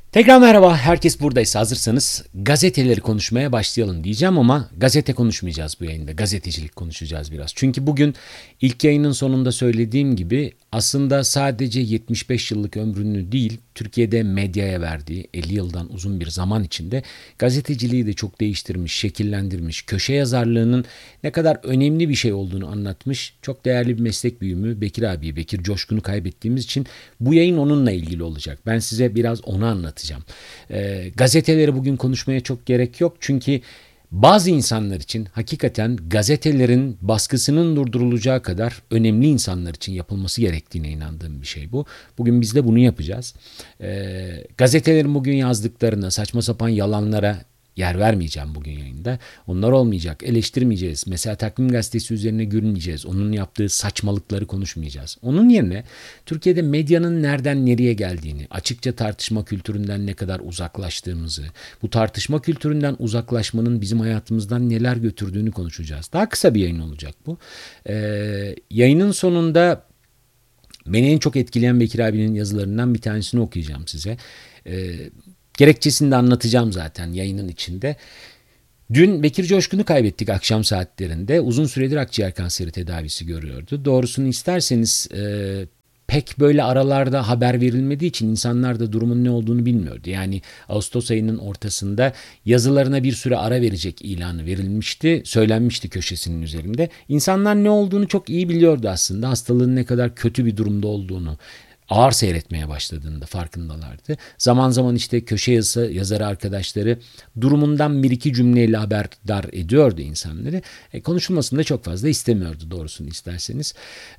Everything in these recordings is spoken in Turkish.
Tekrar merhaba, herkes buradaysa hazırsanız gazeteleri konuşmaya başlayalım diyeceğim ama gazete konuşmayacağız bu yayında. Gazetecilik konuşacağız biraz. Çünkü bugün ilk yayının sonunda söylediğim gibi aslında sadece 75 yıllık ömrünü değil, Türkiye'de medyaya verdiği 50 yıldan uzun bir zaman içinde gazeteciliği de çok değiştirmiş, şekillendirmiş, köşe yazarlığının ne kadar önemli bir şey olduğunu anlatmış. Çok değerli bir meslek büyüğümü Bekir abi, Bekir Coşkun'u kaybettiğimiz için bu yayın onunla ilgili olacak. Ben size biraz onu anlatacağım. Gazeteleri bugün konuşmaya çok gerek yok. Çünkü bazı insanlar için hakikaten gazetelerin baskısının durdurulacağı kadar önemli insanlar için yapılması gerektiğine inandığım bir şey bu. Bugün biz de bunu yapacağız. Gazetelerin bugün yazdıklarına, saçma sapan yalanlara yer vermeyeceğim bugün yayında. Onlar olmayacak. Eleştirmeyeceğiz. Mesela Takvim Gazetesi üzerine gülmeyeceğiz. Onun yaptığı saçmalıkları konuşmayacağız. Onun yerine Türkiye'de medyanın nereden nereye geldiğini, açıkça tartışma kültüründen ne kadar uzaklaştığımızı, bu tartışma kültüründen uzaklaşmanın bizim hayatımızdan neler götürdüğünü konuşacağız. Daha kısa bir yayın olacak bu. Yayının sonunda beni en çok etkileyen Bekir abinin yazılarından bir tanesini okuyacağım size. Gerekçesini de anlatacağım zaten yayının içinde. Dün Bekir Coşkun'u kaybettik akşam saatlerinde. Uzun süredir akciğer kanseri tedavisi görüyordu. Doğrusunu isterseniz pek böyle aralarda haber verilmediği için insanlar da durumun ne olduğunu bilmiyordu. Yani Ağustos ayının ortasında yazılarına bir süre ara verecek ilanı verilmişti. Söylenmişti köşesinin üzerinde. İnsanlar ne olduğunu çok iyi biliyordu aslında. Hastalığın ne kadar kötü bir durumda olduğunu, ağır seyretmeye başladığında farkındalardı. Zaman zaman işte köşe yazarı arkadaşları durumundan bir iki cümleyle haberdar ediyordu insanları. Konuşulmasını da çok fazla istemiyordu doğrusunu isterseniz.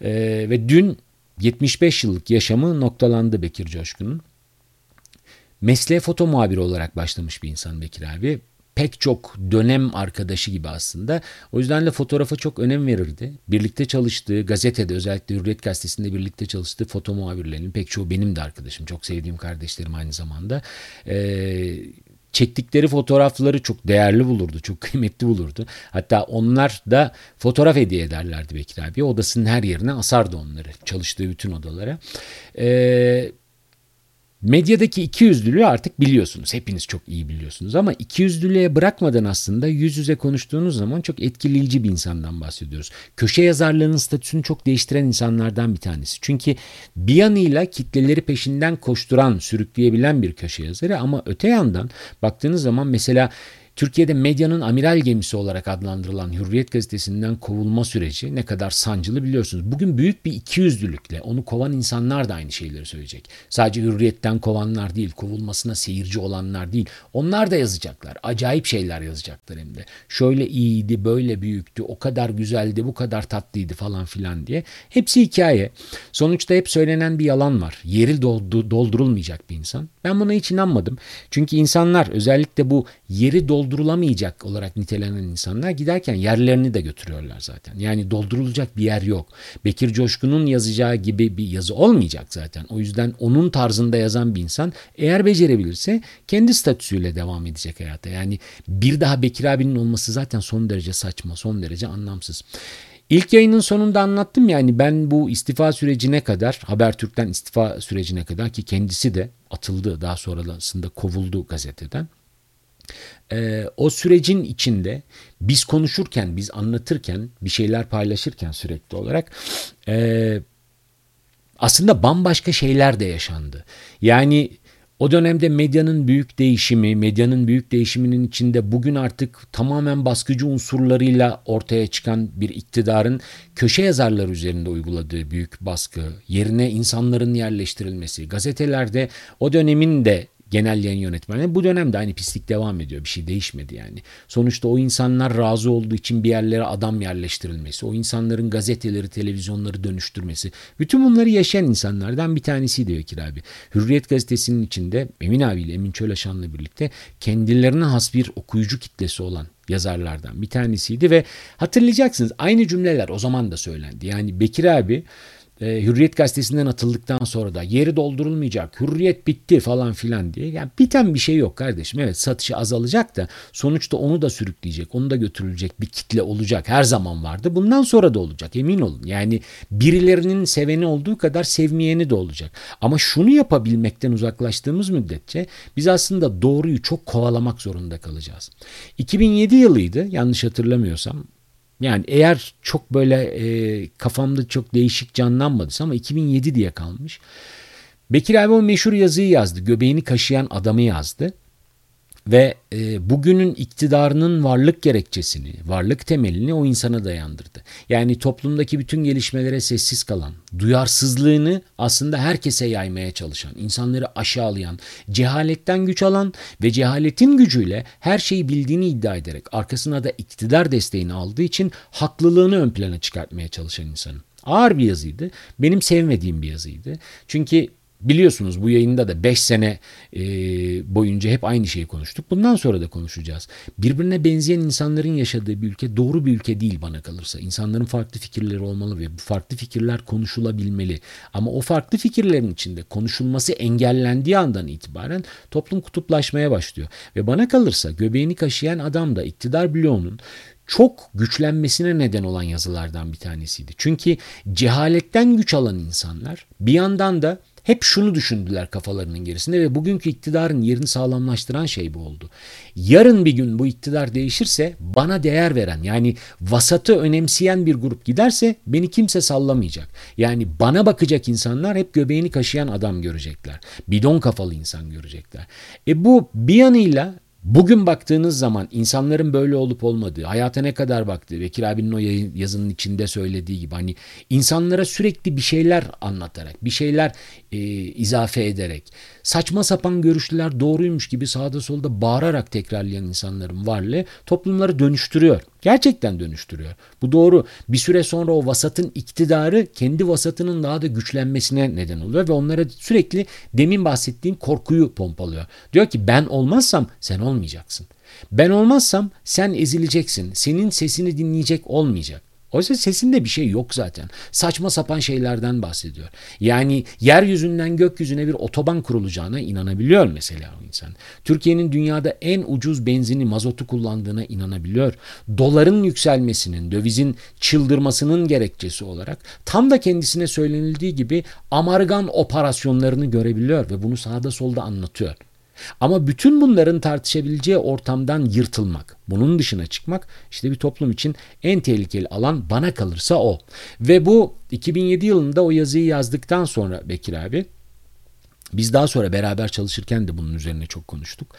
Ve dün 75 yıllık yaşamı noktalandı Bekir Coşkun'un. Mesleğe foto muhabiri olarak başlamış bir insan Bekir abi. Pek çok dönem arkadaşı gibi aslında. O yüzden de fotoğrafa çok önem verirdi. Birlikte çalıştığı gazetede, özellikle Hürriyet Gazetesi'nde birlikte çalıştığı foto muhabirlerinin pek çoğu benim de arkadaşım. Çok sevdiğim kardeşlerim aynı zamanda. Çektikleri fotoğrafları çok değerli bulurdu, çok kıymetli bulurdu. Hatta onlar da fotoğraf hediye ederlerdi Bekir abi. Odasının her yerine asardı onları, çalıştığı bütün odalara. Medyadaki ikiyüzlülüğü artık biliyorsunuz. Hepiniz çok iyi biliyorsunuz ama ikiyüzlülüğe bırakmadan aslında yüz yüze konuştuğunuz zaman çok etkileyici bir insandan bahsediyoruz. Köşe yazarlığının statüsünü çok değiştiren insanlardan bir tanesi. Çünkü bir yanıyla kitleleri peşinden koşturan, sürükleyebilen bir köşe yazarı ama öte yandan baktığınız zaman mesela Türkiye'de medyanın amiral gemisi olarak adlandırılan Hürriyet Gazetesi'nden kovulma süreci ne kadar sancılı biliyorsunuz. Bugün büyük bir ikiyüzlülükle onu kovan insanlar da aynı şeyleri söyleyecek. Sadece Hürriyet'ten kovanlar değil, kovulmasına seyirci olanlar değil. Onlar da yazacaklar. Acayip şeyler yazacaklar hem de. Şöyle iyiydi, böyle büyüktü, o kadar güzeldi, bu kadar tatlıydı falan filan diye. Hepsi hikaye. Sonuçta hep söylenen bir yalan var. Yeri doldurulmayacak bir insan. Ben buna hiç inanmadım. Çünkü insanlar özellikle bu yeri doldurulamayacak olarak nitelenen insanlar giderken yerlerini de götürüyorlar zaten. Yani doldurulacak bir yer yok. Bekir Coşkun'un yazacağı gibi bir yazı olmayacak zaten. O yüzden onun tarzında yazan bir insan eğer becerebilirse kendi statüsüyle devam edecek hayata. Yani bir daha Bekir abinin olması zaten son derece saçma, son derece anlamsız. İlk yayının sonunda anlattım yani ben bu istifa sürecine kadar, Habertürk'ten istifa sürecine kadar ki kendisi de atıldı, daha sonrasında kovuldu gazeteden. O sürecin içinde biz konuşurken, biz anlatırken, bir şeyler paylaşırken sürekli olarak aslında bambaşka şeyler de yaşandı. Yani o dönemde medyanın büyük değişimi, medyanın büyük değişiminin içinde bugün artık tamamen baskıcı unsurlarıyla ortaya çıkan bir iktidarın köşe yazarları üzerinde uyguladığı büyük baskı, yerine insanların yerleştirilmesi, gazetelerde o dönemin de genel yayın yönetmeni bu dönemde aynı pislik devam ediyor. Bir şey değişmedi yani. Sonuçta o insanlar razı olduğu için bir yerlere adam yerleştirilmesi, o insanların gazeteleri, televizyonları dönüştürmesi. Bütün bunları yaşayan insanlardan bir tanesiydi Bekir abi. Hürriyet Gazetesi'nin içinde Emin abiyle, Emin Çölaşan'la birlikte kendilerine has bir okuyucu kitlesi olan yazarlardan bir tanesiydi ve hatırlayacaksınız aynı cümleler o zaman da söylendi. Yani Bekir abi Hürriyet gazetesinden atıldıktan sonra da yeri doldurulmayacak, hürriyet bitti falan filan diye. Yani biten bir şey yok kardeşim. Evet, satışı azalacak da sonuçta onu da sürükleyecek, onu da götürülecek bir kitle olacak. Her zaman vardı. Bundan sonra da olacak, emin olun. Yani birilerinin seveni olduğu kadar sevmeyeni de olacak. Ama şunu yapabilmekten uzaklaştığımız müddetçe biz aslında doğruyu çok kovalamak zorunda kalacağız. 2007 yılıydı yanlış hatırlamıyorsam. Yani eğer çok böyle kafamda çok değişik canlanmadıysa ama 2007 diye kalmış. Bekir abi o meşhur yazıyı yazdı. Göbeğini kaşıyan adamı yazdı. Ve bugünün iktidarının varlık gerekçesini, varlık temelini o insana dayandırdı. Yani toplumdaki bütün gelişmelere sessiz kalan, duyarsızlığını aslında herkese yaymaya çalışan, insanları aşağılayan, cehaletten güç alan ve cehaletin gücüyle her şeyi bildiğini iddia ederek arkasına da iktidar desteğini aldığı için haklılığını ön plana çıkartmaya çalışan insanın. Ağır bir yazıydı. Benim sevmediğim bir yazıydı. Çünkü biliyorsunuz bu yayında da 5 sene boyunca hep aynı şeyi konuştuk. Bundan sonra da konuşacağız. Birbirine benzeyen insanların yaşadığı bir ülke doğru bir ülke değil bana kalırsa. İnsanların farklı fikirleri olmalı ve bu farklı fikirler konuşulabilmeli. Ama o farklı fikirlerin içinde konuşulması engellendiği andan itibaren toplum kutuplaşmaya başlıyor. Ve bana kalırsa göbeğini kaşıyan adam da iktidar bloğunun çok güçlenmesine neden olan yazılardan bir tanesiydi. Çünkü cehaletten güç alan insanlar bir yandan da hep şunu düşündüler kafalarının gerisinde ve bugünkü iktidarın yerini sağlamlaştıran şey bu oldu. Yarın bir gün bu iktidar değişirse bana değer veren, yani vasatı önemseyen bir grup giderse beni kimse sallamayacak. Yani bana bakacak insanlar hep göbeğini kaşıyan adam görecekler. Bidon kafalı insan görecekler. Bu bir yanıyla bugün baktığınız zaman insanların böyle olup olmadığı, hayata ne kadar baktığı, Bekir abinin o yazının içinde söylediği gibi hani insanlara sürekli bir şeyler anlatarak, bir şeyler izafe ederek, saçma sapan görüşler doğruymuş gibi sağda solda bağırarak tekrarlayan insanların varlığı toplumları dönüştürüyor. Gerçekten dönüştürüyor. Bu doğru. Bir süre sonra o vasatın iktidarı kendi vasatının daha da güçlenmesine neden oluyor ve onlara sürekli demin bahsettiğim korkuyu pompalıyor. Diyor ki ben olmazsam sen olmayacaksın. Ben olmazsam sen ezileceksin. Senin sesini dinleyecek olmayacak. Oysa sesinde bir şey yok zaten. Saçma sapan şeylerden bahsediyor. Yani yeryüzünden gökyüzüne bir otoban kurulacağına inanabiliyor mesela o insan. Türkiye'nin dünyada en ucuz benzini, mazotu kullandığına inanabiliyor. Doların yükselmesinin, dövizin çıldırmasının gerekçesi olarak tam da kendisine söylenildiği gibi amargan operasyonlarını görebiliyor ve bunu sağda solda anlatıyor. Ama bütün bunların tartışabileceği ortamdan yırtılmak, bunun dışına çıkmak işte bir toplum için en tehlikeli alan bana kalırsa o. Ve bu 2007 yılında o yazıyı yazdıktan sonra Bekir abi, biz daha sonra beraber çalışırken de bunun üzerine çok konuştuk.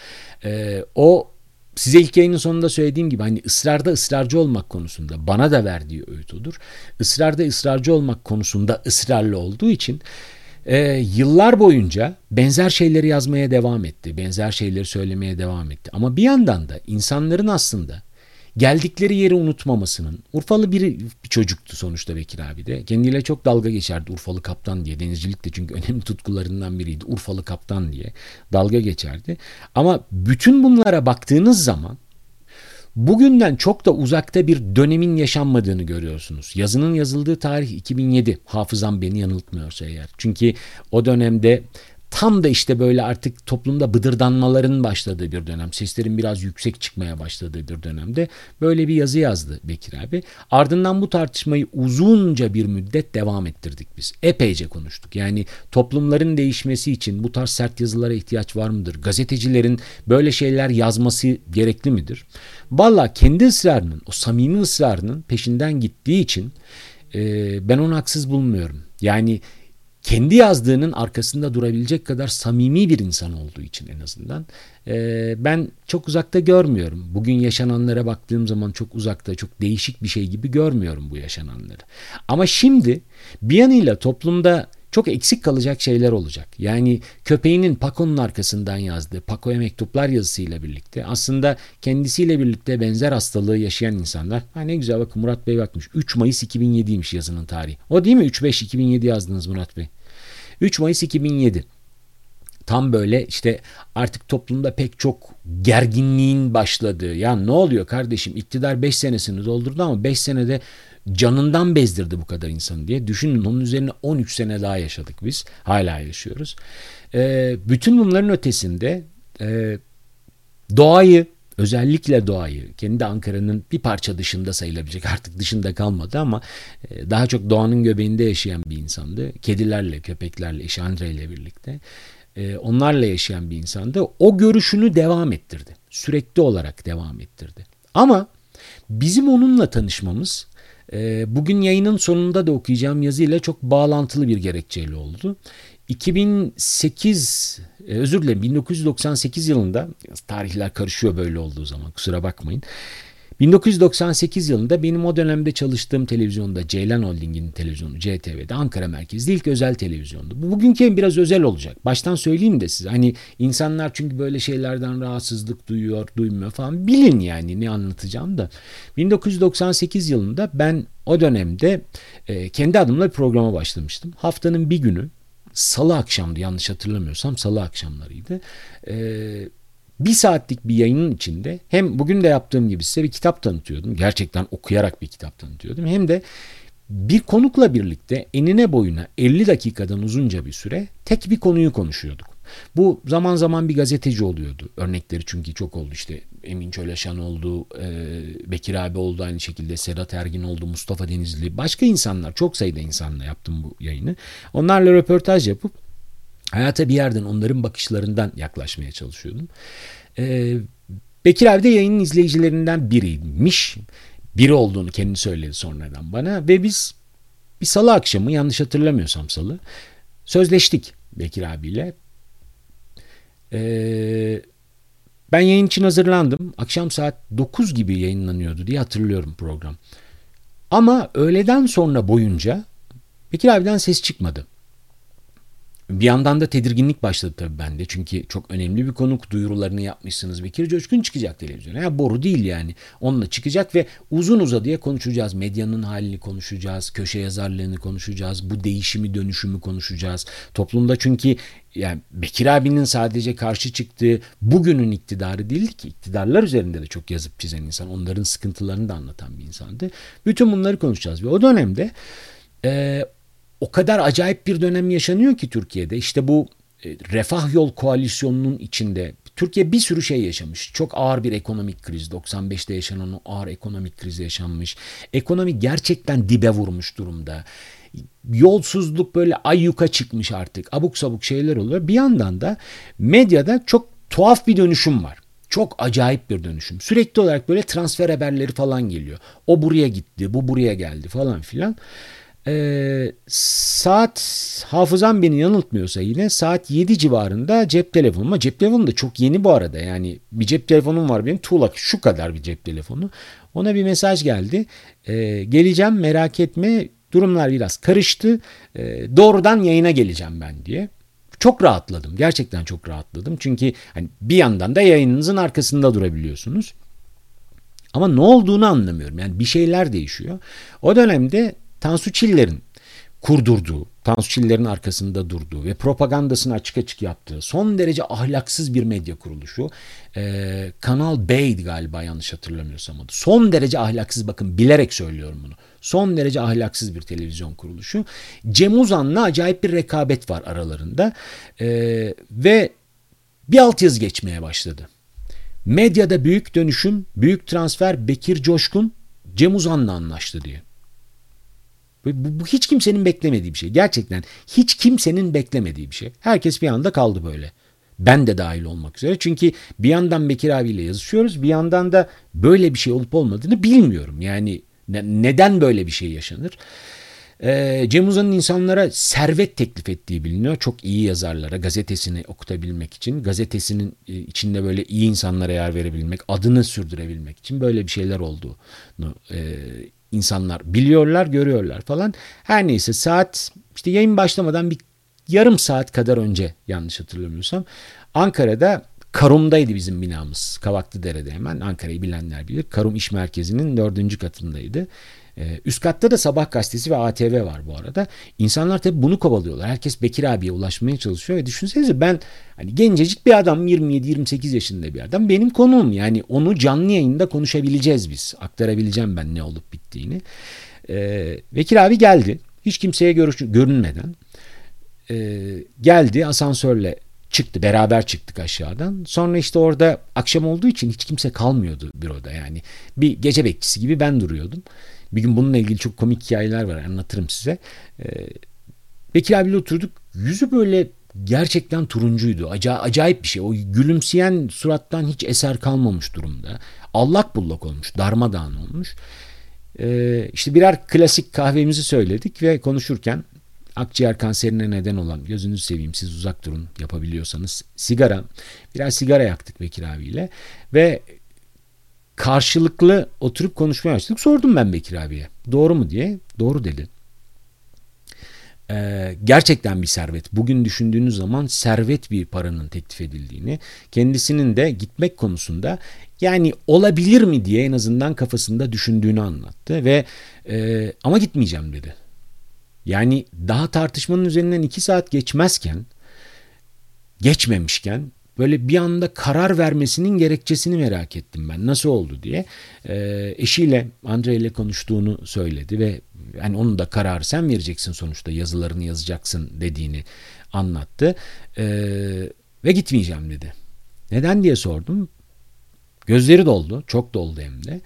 O size ilk yayının sonunda söylediğim gibi hani ısrarda ısrarcı olmak konusunda bana da verdiği öğüt odur. Israrda ısrarcı olmak konusunda ısrarlı olduğu için yıllar boyunca benzer şeyleri yazmaya devam etti. Benzer şeyleri söylemeye devam etti. Ama bir yandan da insanların aslında geldikleri yeri unutmamasının, Urfalı bir çocuktu sonuçta Bekir abi de. Kendiyle çok dalga geçerdi Urfalı kaptan diye. Denizcilik de çünkü önemli tutkularından biriydi. Urfalı kaptan diye dalga geçerdi. Ama bütün bunlara baktığınız zaman bugünden çok da uzakta bir dönemin yaşanmadığını görüyorsunuz. Yazının yazıldığı tarih 2007. Hafızam beni yanıltmıyorsa eğer. Çünkü o dönemde tam da işte böyle artık toplumda bıdırdanmaların başladığı bir dönem. Seslerin biraz yüksek çıkmaya başladığı bir dönemde böyle bir yazı yazdı Bekir abi. Ardından bu tartışmayı uzunca bir müddet devam ettirdik biz. Epeyce konuştuk. Yani toplumların değişmesi için bu tarz sert yazılara ihtiyaç var mıdır? Gazetecilerin böyle şeyler yazması gerekli midir? Valla kendi ısrarının, o samimi ısrarının peşinden gittiği için ben onu haksız bulmuyorum. Yani kendi yazdığının arkasında durabilecek kadar samimi bir insan olduğu için en azından ben çok uzakta görmüyorum. Bugün yaşananlara baktığım zaman çok uzakta, çok değişik bir şey gibi görmüyorum bu yaşananları. Ama şimdi bir yanıyla toplumda çok eksik kalacak şeyler olacak. Yani köpeğinin Paco'nun arkasından yazdığı Paco'ya mektuplar yazısıyla birlikte aslında kendisiyle birlikte benzer hastalığı yaşayan insanlar. Ha ne güzel bakın Murat Bey bakmış. 3 Mayıs 2007'ymiş yazının tarihi. O değil mi? 3-5-2007 yazdınız Murat Bey. 3 Mayıs 2007. Tam böyle işte artık toplumda pek çok gerginliğin başladığı. Ya ne oluyor kardeşim? İktidar 5 senesini doldurdu ama 5 senede canından bezdirdi bu kadar insanı diye. Düşünün, onun üzerine 13 sene daha yaşadık biz. Hala yaşıyoruz. Bütün bunların ötesinde doğayı, özellikle doğayı, kendi Ankara'nın bir parça dışında sayılabilecek, artık dışında kalmadı ama daha çok doğanın göbeğinde yaşayan bir insandı. Kedilerle, köpeklerle, eşi Andre ile birlikte onlarla yaşayan bir insandı. O görüşünü devam ettirdi. Sürekli olarak devam ettirdi. Ama bizim onunla tanışmamız bugün yayının sonunda da okuyacağım yazıyla çok bağlantılı bir gerekçeyle oldu. 1998 yılında, tarihler karışıyor böyle olduğu zaman, kusura bakmayın. 1998 yılında benim o dönemde çalıştığım televizyonda, Ceylan Holding'in televizyonu CTV'de, Ankara merkezli ilk özel televizyondu. Bu bugünkü en biraz özel olacak. Baştan söyleyeyim de size. Hani insanlar çünkü böyle şeylerden rahatsızlık duyuyor, duymuyor falan. Bilin yani ne anlatacağım da. 1998 yılında ben o dönemde kendi adımla bir programa başlamıştım. Haftanın bir günü, Salı akşamdı, yanlış hatırlamıyorsam Salı akşamlarıydı. Bir saatlik bir yayının içinde hem bugün de yaptığım gibi size bir kitap tanıtıyordum. Gerçekten okuyarak bir kitap tanıtıyordum. Hem de bir konukla birlikte enine boyuna 50 dakikadan uzunca bir süre tek bir konuyu konuşuyorduk. Bu zaman zaman bir gazeteci oluyordu. Örnekleri çünkü çok oldu. İşte Emin Çöleşan oldu, Bekir abi oldu, aynı şekilde Sedat Ergin oldu, Mustafa Denizli, başka insanlar, çok sayıda insanla yaptım bu yayını. Onlarla röportaj yapıp hayata bir yerden onların bakışlarından yaklaşmaya çalışıyordum. Bekir abi de yayının izleyicilerinden biriymiş. Biri olduğunu kendi söyledi sonradan bana ve biz bir salı akşamı, yanlış hatırlamıyorsam salı, sözleştik Bekir abiyle. Ben yayın için hazırlandım. Akşam saat 9 gibi yayınlanıyordu diye hatırlıyorum program. Ama öğleden sonra boyunca Bekir abiden ses çıkmadı. Bir yandan da tedirginlik başladı tabii bende. Çünkü çok önemli bir konuk, duyurularını yapmışsınız. Bekir Coşkun çıkacak televizyona. Ya boru değil yani. Onunla çıkacak ve uzun uzadıya konuşacağız. Medyanın halini konuşacağız. Köşe yazarlığını konuşacağız. Bu değişimi, dönüşümü konuşacağız. Toplumda çünkü yani Bekir abinin sadece karşı çıktığı bugünün iktidarı değildi ki. İktidarlar üzerinde de çok yazıp çizen insan. Onların sıkıntılarını da anlatan bir insandı. Bütün bunları konuşacağız. Ve o dönemde o kadar acayip bir dönem yaşanıyor ki Türkiye'de. İşte bu Refah Yol Koalisyonu'nun içinde Türkiye bir sürü şey yaşamış. Çok ağır bir ekonomik kriz. 95'te yaşanan o ağır ekonomik krizi yaşanmış. Ekonomi gerçekten dibe vurmuş durumda. Yolsuzluk böyle ayyuka çıkmış artık. Abuk sabuk şeyler oluyor. Bir yandan da medyada çok tuhaf bir dönüşüm var. Çok acayip bir dönüşüm. Sürekli olarak böyle transfer haberleri falan geliyor. O buraya gitti, bu buraya geldi falan filan. Saat, hafızam beni yanıltmıyorsa, yine saat 7 civarında cep telefonuma, cep telefonu da çok yeni bu arada, yani bir cep telefonum var benim, tuğlak şu kadar bir cep telefonu, ona bir mesaj geldi. Geleceğim, merak etme, durumlar biraz karıştı, doğrudan yayına geleceğim ben diye. Çok rahatladım, gerçekten çok rahatladım, çünkü hani bir yandan da yayınınızın arkasında durabiliyorsunuz ama ne olduğunu anlamıyorum, yani bir şeyler değişiyor. O dönemde Tansu Çiller'in kurdurduğu, Tansu Çiller'in arkasında durduğu ve propagandasını açık açık yaptığı son derece ahlaksız bir medya kuruluşu. Kanal B'ydi galiba, yanlış hatırlamıyorsam adı. Son derece ahlaksız, bakın bilerek söylüyorum bunu. Son derece ahlaksız bir televizyon kuruluşu. Cem Uzan'la acayip bir rekabet var aralarında. Ve bir altyazı geçmeye başladı. Medyada büyük dönüşüm, büyük transfer, Bekir Coşkun Cem Uzan'la anlaştı diye. Bu hiç kimsenin beklemediği bir şey. Gerçekten hiç kimsenin beklemediği bir şey. Herkes bir anda kaldı böyle. Ben de dahil olmak üzere. Çünkü bir yandan Bekir abiyle yazışıyoruz. Bir yandan da böyle bir şey olup olmadığını bilmiyorum. Yani neden böyle bir şey yaşanır? Cem Uzan'ın insanlara servet teklif ettiği biliniyor. Çok iyi yazarlara, gazetesini okutabilmek için, gazetesinin içinde böyle iyi insanlara yer verebilmek, adını sürdürebilmek için böyle bir şeyler olduğunu İnsanlar biliyorlar, görüyorlar falan. Her neyse, saat işte yayın başlamadan bir yarım saat kadar önce, yanlış hatırlamıyorsam, Ankara'da Karum'daydı bizim binamız. Kavaklıdere'de hemen. Ankara'yı bilenler bilir. Karum İş Merkezi'nin 4. katındaydı. Üst katta da Sabah gazetesi ve ATV var bu arada. İnsanlar tabii bunu kovalıyorlar. Herkes Bekir abiye ulaşmaya çalışıyor ve düşünsenize, ben hani gencecik bir adam, 27-28 yaşında bir adam, benim konuğum, yani onu canlı yayında konuşabileceğiz biz. Aktarabileceğim ben ne olup bittiğini. Bekir abi geldi. Hiç kimseye görünmeden. Geldi, asansörle çıktı. Beraber çıktık aşağıdan. Sonra işte orada akşam olduğu için hiç kimse kalmıyordu büroda. Yani bir gece bekçisi gibi ben duruyordum. Bir gün bununla ilgili çok komik hikayeler var, anlatırım size. Bekir abiyle oturduk. Yüzü böyle gerçekten turuncuydu. Acayip bir şey. O gülümseyen surattan hiç eser kalmamış durumda. Allak bullak olmuş. Darmadağın olmuş. İşte birer klasik kahvemizi söyledik ve konuşurken akciğer kanserine neden olan, gözünüzü seveyim siz uzak durun yapabiliyorsanız, birer sigara yaktık Bekir abiyle ve karşılıklı oturup konuşmaya başladık. Sordum ben Bekir abiye doğru mu diye. Doğru dedi. Gerçekten bir servet. Bugün düşündüğünüz zaman servet bir paranın teklif edildiğini, kendisinin de gitmek konusunda yani olabilir mi diye en azından kafasında düşündüğünü anlattı ve ama gitmeyeceğim dedi. Yani daha tartışmanın üzerinden 2 saat geçmemişken böyle bir anda karar vermesinin gerekçesini merak ettim ben. Nasıl oldu diye. Eşiyle, Andre ile konuştuğunu söyledi ve yani onun da kararı sen vereceksin sonuçta, yazılarını yazacaksın dediğini anlattı. Ve gitmeyeceğim dedi. Neden diye sordum. Gözleri doldu, çok doldu hem de.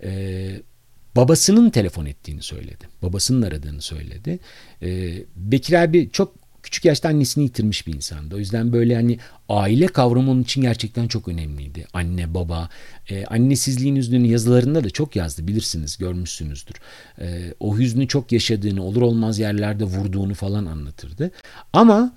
Babasının telefon ettiğini söyledi. Babasının aradığını söyledi. Bekir abi çok küçük yaşta annesini yitirmiş bir insandı. O yüzden böyle hani aile kavramı onun için gerçekten çok önemliydi. Anne, baba, annesizliğin hüznünü yazılarında da çok yazdı, bilirsiniz, görmüşsünüzdür. O hüznü çok yaşadığını, olur olmaz yerlerde vurduğunu falan anlatırdı. Ama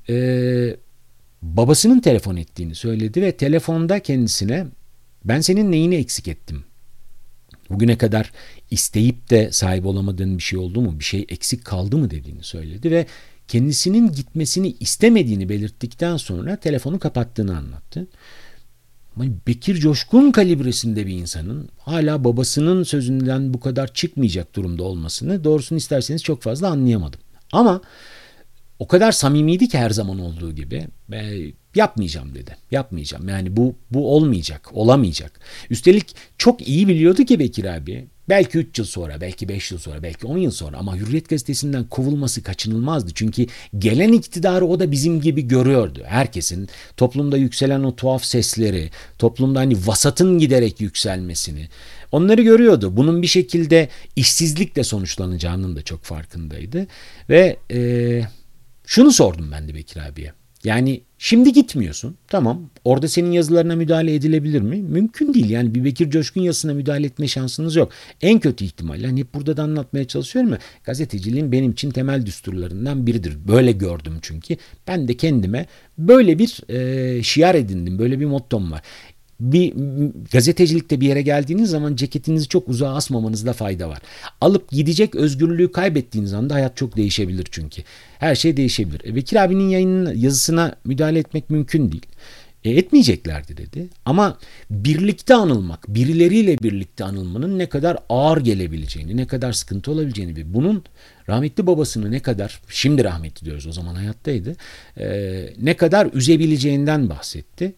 babasının telefon ettiğini söyledi ve telefonda kendisine ben senin neyini eksik ettim? Bugüne kadar isteyip de sahip olamadığın bir şey oldu mu? Bir şey eksik kaldı mı dediğini söyledi ve kendisinin gitmesini istemediğini belirttikten sonra telefonu kapattığını anlattı. Bekir Coşkun kalibresinde bir insanın hala babasının sözünden bu kadar çıkmayacak durumda olmasını, doğrusunu isterseniz çok fazla anlayamadım. Ama o kadar samimiydi ki her zaman olduğu gibi. Yapmayacağım dedi. Yapmayacağım. Yani bu olmayacak, olamayacak. Üstelik çok iyi biliyordu ki Bekir abi, belki 3 yıl sonra, belki 5 yıl sonra, belki 10 yıl sonra ama Hürriyet Gazetesi'nden kovulması kaçınılmazdı. Çünkü gelen iktidarı o da bizim gibi görüyordu. Herkesin toplumda yükselen o tuhaf sesleri, toplumda hani vasatın giderek yükselmesini, onları görüyordu. Bunun bir şekilde işsizlikle sonuçlanacağının da çok farkındaydı. Ve şunu sordum ben de Bekir abiye. Yani şimdi gitmiyorsun. Tamam. Orada senin yazılarına müdahale edilebilir mi? Mümkün değil. Yani bir Bekir Coşkun yazısına müdahale etme şansınız yok. En kötü ihtimalle, hani hep burada da anlatmaya çalışıyorum ya, gazeteciliğin benim için temel düsturlarından biridir. Böyle gördüm çünkü. Ben de kendime böyle bir şiar edindim. Böyle bir mottom var. Bir gazetecilikte bir yere geldiğiniz zaman ceketinizi çok uzağa asmamanızda fayda var. Alıp gidecek özgürlüğü kaybettiğiniz anda hayat çok değişebilir çünkü. Her şey değişebilir. Bekir abinin yazısına müdahale etmek mümkün değil. Etmeyeceklerdi dedi. Ama birlikte anılmak, birileriyle birlikte anılmanın ne kadar ağır gelebileceğini, ne kadar sıkıntı olabileceğini ve bunun rahmetli babasını ne kadar, şimdi rahmetli diyoruz, o zaman hayattaydı, ne kadar üzebileceğinden bahsetti.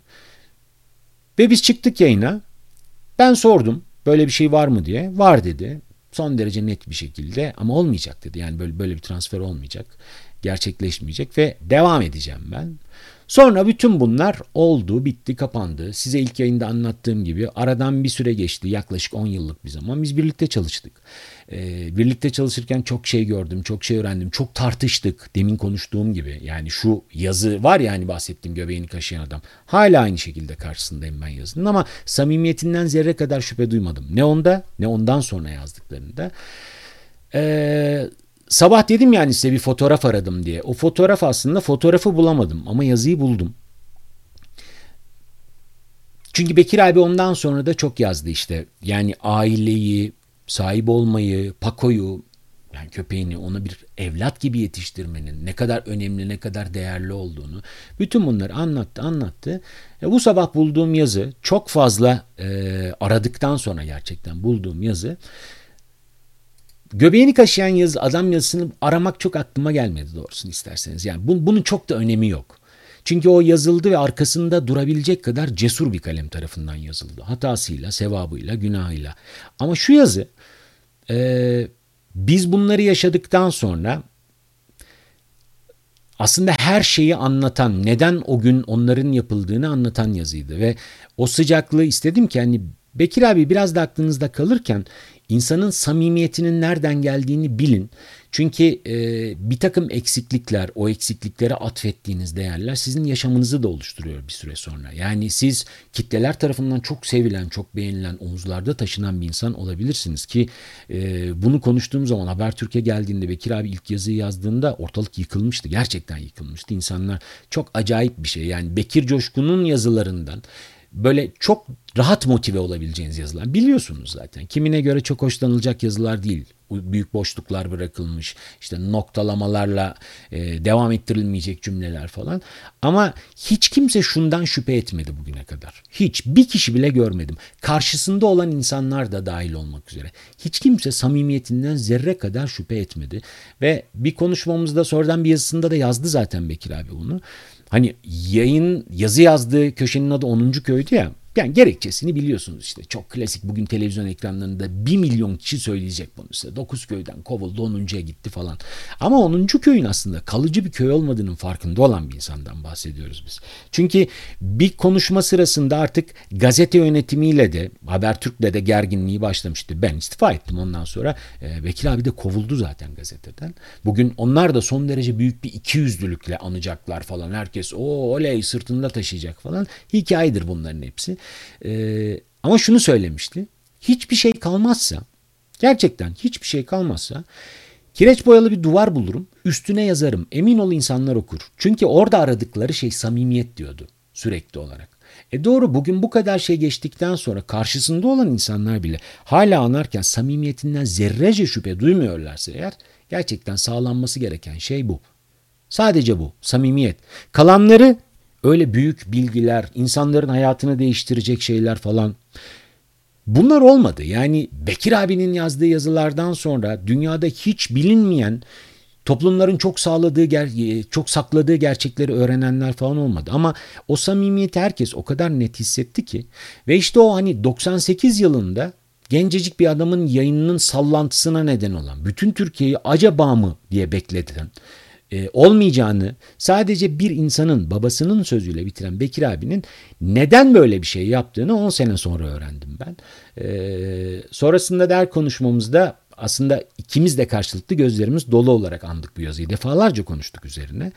Ve biz çıktık yayına. Ben sordum böyle bir şey var mı diye. Var dedi. Son derece net bir şekilde, ama olmayacak dedi. Yani böyle bir transfer olmayacak. Gerçekleşmeyecek ve devam edeceğim ben. Sonra bütün bunlar oldu, bitti, kapandı. Size ilk yayında anlattığım gibi aradan bir süre geçti. Yaklaşık 10 yıllık bir zaman. Biz birlikte çalıştık. Birlikte çalışırken çok şey gördüm, çok şey öğrendim. Çok tartıştık. Demin konuştuğum gibi. Yani şu yazı var ya, hani bahsettiğim göbeğini kaşıyan adam. Hala aynı şekilde karşısındayım ben yazının, ama samimiyetinden zerre kadar şüphe duymadım. Ne onda ne ondan sonra yazdıklarında. Sabah dedim yani size bir fotoğraf aradım diye. O fotoğraf, aslında fotoğrafı bulamadım ama yazıyı buldum. Çünkü Bekir abi ondan sonra da çok yazdı işte. Yani aileyi, sahip olmayı, Pako'yu, yani köpeğini, onu bir evlat gibi yetiştirmenin ne kadar önemli, ne kadar değerli olduğunu, bütün bunları anlattı. Bu sabah bulduğum yazı, çok fazla aradıktan sonra gerçekten bulduğum yazı, göbeğini kaşıyan yazı, adam yazısını aramak çok aklıma gelmedi doğrusunu isterseniz. Yani bunun çok da önemi yok. Çünkü o yazıldı ve arkasında durabilecek kadar cesur bir kalem tarafından yazıldı. Hatasıyla, sevabıyla, günahıyla. Ama şu yazı Biz bunları yaşadıktan sonra aslında her şeyi anlatan, neden o gün onların yapıldığını anlatan yazıydı. Ve o sıcaklığı istedim ki hani Bekir abi biraz da aklınızda kalırken insanın samimiyetinin nereden geldiğini bilin. Çünkü bir takım eksiklikler, o eksikliklere atfettiğiniz değerler sizin yaşamınızı da oluşturuyor bir süre sonra. Yani siz kitleler tarafından çok sevilen, çok beğenilen, omuzlarda taşınan bir insan olabilirsiniz ki bunu konuştuğum zaman Habertürk'e geldiğinde Bekir abi ilk yazıyı yazdığında ortalık yıkılmıştı. Gerçekten yıkılmıştı. İnsanlar çok acayip bir şey. Yani Bekir Coşkun'un yazılarından böyle çok rahat motive olabileceğiniz yazılar. Biliyorsunuz zaten. Kimine göre çok hoşlanılacak yazılar değil. Büyük boşluklar bırakılmış, işte noktalamalarla devam ettirilmeyecek cümleler falan. Ama hiç kimse şundan şüphe etmedi bugüne kadar. Hiç. Bir kişi bile görmedim. Karşısında olan insanlar da dahil olmak üzere. Hiç kimse samimiyetinden zerre kadar şüphe etmedi. Ve bir konuşmamızda sonradan bir yazısında da yazdı zaten Bekir abi bunu. Hani yazı yazdığı köşenin adı 10. köydü ya. Yani gerekçesini biliyorsunuz işte. Çok klasik, bugün televizyon ekranlarında 1 milyon kişi söyleyecek bunu size. 9 köyden kovuldu, 10.'ya gitti falan. Ama 10. köyün aslında kalıcı bir köy olmadığının farkında olan bir insandan bahsediyoruz biz. Çünkü bir konuşma sırasında artık gazete yönetimiyle de Habertürk'le de gerginliği başlamıştı. Ben istifa ettim ondan sonra. Bekir abi de kovuldu zaten gazeteden. Bugün onlar da son derece büyük bir ikiyüzlülükle anacaklar falan. Herkes oley sırtında taşıyacak falan. Hikayedir bunların hepsi. Ama şunu söylemişti. Hiçbir şey kalmazsa, gerçekten hiçbir şey kalmazsa kireç boyalı bir duvar bulurum, üstüne yazarım. Emin ol insanlar okur. Çünkü orada aradıkları şey samimiyet diyordu sürekli olarak. Doğru, bugün bu kadar şey geçtikten sonra karşısında olan insanlar bile hala anarken samimiyetinden zerrece şüphe duymuyorlarsa eğer, gerçekten sağlanması gereken şey bu. Sadece bu, samimiyet. Kalanları öyle büyük bilgiler, insanların hayatını değiştirecek şeyler falan, bunlar olmadı. Yani Bekir abinin yazdığı yazılardan sonra dünyada hiç bilinmeyen, toplumların çok sakladığı gerçekleri öğrenenler falan olmadı. Ama o samimiyeti herkes o kadar net hissetti ki. Ve işte o hani 98 yılında gencecik bir adamın yayınının sallantısına neden olan, bütün Türkiye'yi acaba mı diye bekleten, olmayacağını sadece bir insanın babasının sözüyle bitiren Bekir abinin neden böyle bir şey yaptığını 10 sene sonra öğrendim ben. Sonrasında der konuşmamızda aslında ikimiz de karşılıklı gözlerimiz dolu olarak andık bu yazıyı. Defalarca konuştuk üzerine.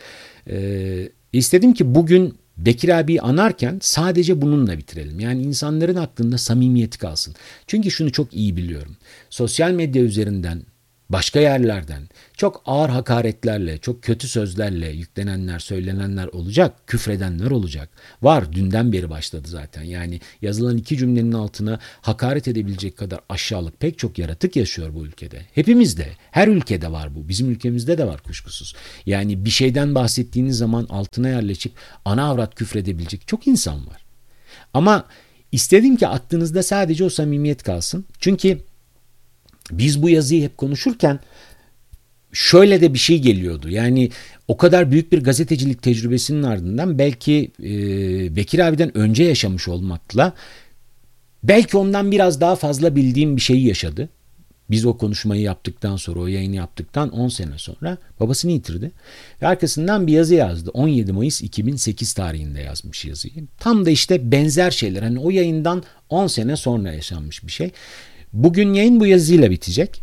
İstedim ki bugün Bekir abiyi anarken sadece bununla bitirelim. Yani insanların aklında samimiyeti kalsın. Çünkü şunu çok iyi biliyorum. Sosyal medya üzerinden, başka yerlerden çok ağır hakaretlerle, çok kötü sözlerle yüklenenler, söylenenler olacak, küfredenler olacak. Var, dünden beri başladı zaten. Yani yazılan 2 cümlenin altına hakaret edebilecek kadar aşağılık pek çok yaratık yaşıyor bu ülkede. Hepimizde, her ülkede var bu. Bizim ülkemizde de var kuşkusuz. Yani bir şeyden bahsettiğiniz zaman altına yerleşip ana avrat küfredebilecek çok insan var. Ama istedim ki aklınızda sadece o samimiyet kalsın. Çünkü biz bu yazıyı hep konuşurken şöyle de bir şey geliyordu. Yani o kadar büyük bir gazetecilik tecrübesinin ardından belki Bekir abiden önce yaşamış olmakla belki ondan biraz daha fazla bildiğim bir şeyi yaşadı. Biz o konuşmayı yaptıktan sonra, o yayını yaptıktan 10 sene sonra babasını yitirdi. Ve arkasından bir yazı yazdı. 17 Mayıs 2008 tarihinde yazmış yazıyı. Tam da işte benzer şeyler. Hani o yayından 10 sene sonra yaşanmış bir şey. Bugün yayın bu yazıyla bitecek.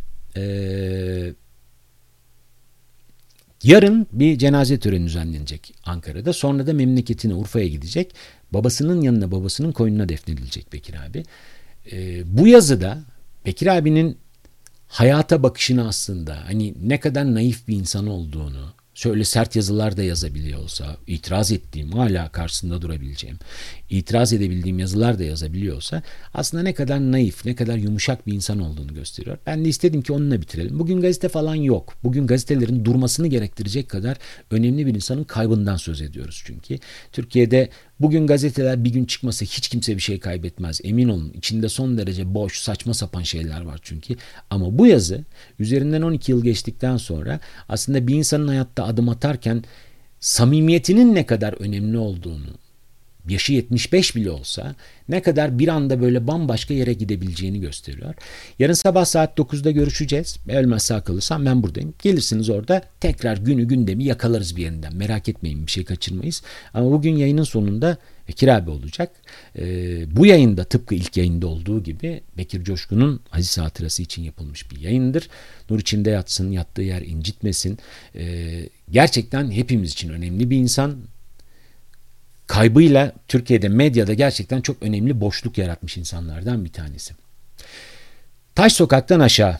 Yarın bir cenaze töreni düzenlenecek Ankara'da. Sonra da memleketine, Urfa'ya gidecek. Babasının yanına, babasının koynuna defnedilecek Bekir abi. Bu yazıda Bekir abinin hayata bakışını aslında, hani ne kadar naif bir insan olduğunu, şöyle sert yazılar da yazabiliyor olsa, itiraz ettiğim, hala karşısında durabileceğim, itiraz edebildiğim yazılar da yazabiliyorsa aslında ne kadar naif, ne kadar yumuşak bir insan olduğunu gösteriyor. Ben de istedim ki onunla bitirelim. Bugün gazete falan yok. Bugün gazetelerin durmasını gerektirecek kadar önemli bir insanın kaybından söz ediyoruz çünkü. Türkiye'de bugün gazeteler bir gün çıkmasa hiç kimse bir şey kaybetmez. Emin olun, içinde son derece boş, saçma sapan şeyler var çünkü. Ama bu yazı üzerinden 12 yıl geçtikten sonra aslında bir insanın hayatta adım atarken samimiyetinin ne kadar önemli olduğunu yaşı 75 bile olsa ne kadar bir anda böyle bambaşka yere gidebileceğini gösteriyor. Yarın sabah saat 9'da görüşeceğiz. Ölmezse kalırsam ben buradayım. Gelirsiniz, orada tekrar gündemi yakalarız bir yerinden. Merak etmeyin, bir şey kaçırmayız. Ama bugün yayının sonunda Bekir abi olacak. Bu yayında tıpkı ilk yayında olduğu gibi Bekir Coşkun'un aziz hatırası için yapılmış bir yayındır. Nur içinde yatsın, yattığı yer incitmesin. Gerçekten hepimiz için önemli bir insan. Kaybıyla Türkiye'de medyada gerçekten çok önemli boşluk yaratmış insanlardan bir tanesi. Taş sokaktan aşağı.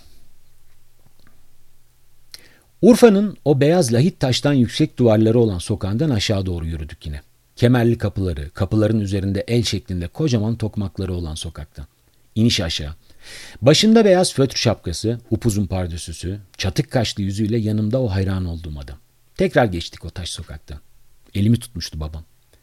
Urfa'nın o beyaz lahit taştan yüksek duvarları olan sokağından aşağı doğru yürüdük yine. Kemerli kapıları, kapıların üzerinde el şeklinde kocaman tokmakları olan sokaktan. İniş aşağı. Başında beyaz fötr şapkası, upuzun pardösüsü, çatık kaşlı yüzüyle yanımda o hayran olduğum adam. Tekrar geçtik o taş sokaktan. Elimi tutmuştu babam.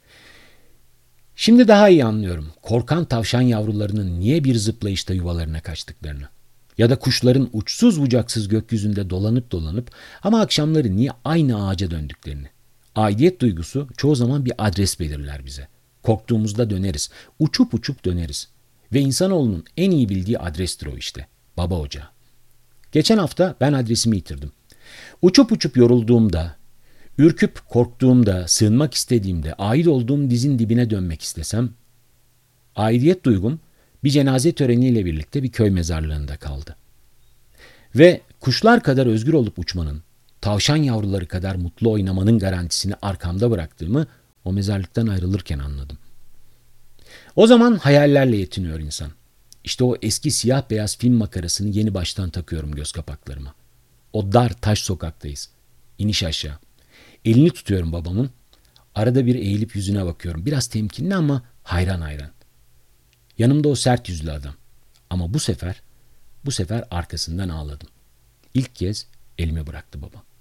Şimdi daha iyi anlıyorum korkan tavşan yavrularının niye bir zıplayışta yuvalarına kaçtıklarını. Ya da kuşların uçsuz bucaksız gökyüzünde dolanıp ama akşamları niye aynı ağaca döndüklerini. Aidiyet duygusu çoğu zaman bir adres belirler bize. Korktuğumuzda döneriz, uçup döneriz. Ve insanoğlunun en iyi bildiği adrestir o işte, baba ocağı. Geçen hafta ben adresimi yitirdim. Uçup yorulduğumda, ürküp korktuğumda, sığınmak istediğimde, ait olduğum dizin dibine dönmek istesem, aidiyet duygum bir cenaze töreniyle birlikte bir köy mezarlığında kaldı. Ve kuşlar kadar özgür olup uçmanın, tavşan yavruları kadar mutlu oynamanın garantisini arkamda bıraktığımı o mezarlıktan ayrılırken anladım. O zaman hayallerle yetiniyor insan. İşte o eski siyah beyaz film makarasını yeni baştan takıyorum göz kapaklarıma. O dar taş sokaktayız. İniş aşağı. Elini tutuyorum babamın. Arada bir eğilip yüzüne bakıyorum. Biraz temkinli ama hayran. Yanımda o sert yüzlü adam. Ama bu sefer arkasından ağladım. İlk kez elimi bıraktı babam.